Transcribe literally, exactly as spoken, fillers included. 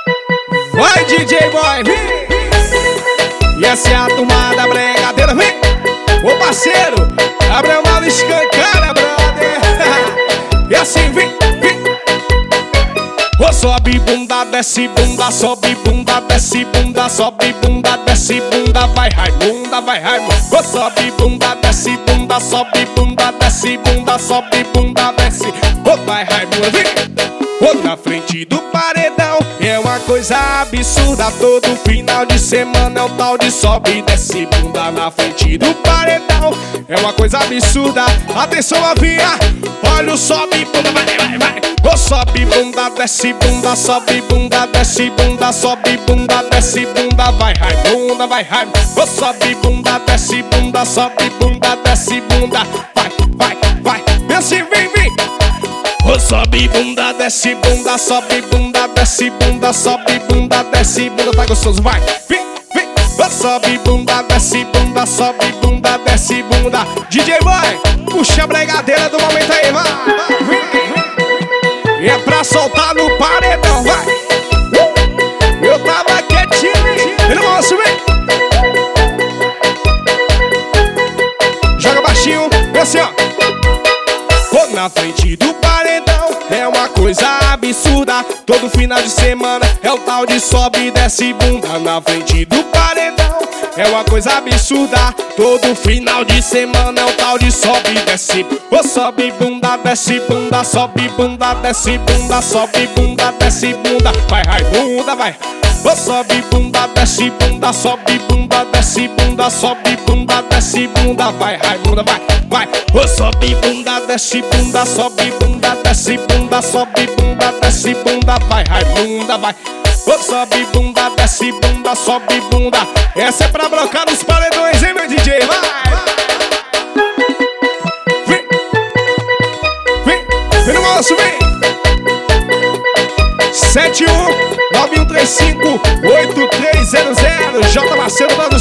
Vai, D J Boy, vem! E essa é a tomada bregadeira, vem! Ô parceiro, abre a mala e escancara, brother! E assim, vem, vem! Ô, sobe bunda, desce bunda, sobe bunda, desce bunda, sobe bunda, desce bunda, vai Raimunda, vai Raimunda. Ô, sobe bunda, desce bunda, sobe bunda, desce bunda, sobe bunda, desce. Ô, vai Raimunda, vem! Ô, na frente do paredão é uma coisa absurda. Todo final de semana é o tal de sobe e desce bunda. Na frente do paredão é uma coisa absurda. Atenção, novinha, olha o sobe bunda, vai, vai, vai. Ô, sobe bunda, desce bunda, sobe bunda, desce bunda, sobe bunda, desce bunda, vai Raimunda, vai Raimunda. Ô, sobe bunda, desce bunda, sobe bunda, desce bunda, vai, vai, vai. Desce, vem, vem. Ô, sobe bunda, desce bunda, sobe bunda, desce bunda, sobe bunda, desce bunda, tá gostoso, vai, vem, vem. Ô, sobe bunda, desce bunda, sobe bunda, desce bunda. D J Boy, puxa a bregadeira do momento aí, vai, vai, vem, vem. E é pra soltar no paredão, vai. Eu tava quietinho, hein? Ele moço, vem. Joga baixinho, vem assim, ó. Ô, na frente do paredão é uma coisa absurda. Todo final de semana é o tal de sobe e desce bunda. Na frente do paredão é uma coisa absurda. Todo final de semana é o tal de sobe e desce. Ô, sobe bunda, desce bunda, sobe bunda, desce bunda, sobe bunda, desce bunda, vai Raimunda, vai. Ô, sobe bunda, desce bunda, sobe bunda, desce bunda, sobe bunda, desce bunda, vai Raimunda, vai, vai. Ô, sobe bunda, desce bunda, sobe bunda, desce bunda, sobe bunda, desce bunda, vai Raimunda, vai. Ô, sobe bunda, desce bunda, sobe bunda. Essa é pra blocar nos paredões, hein, meu D J, vai. Vem, vem, vem no moço, vem. Sete um nove um três cinco oito três zero zero J Macedo da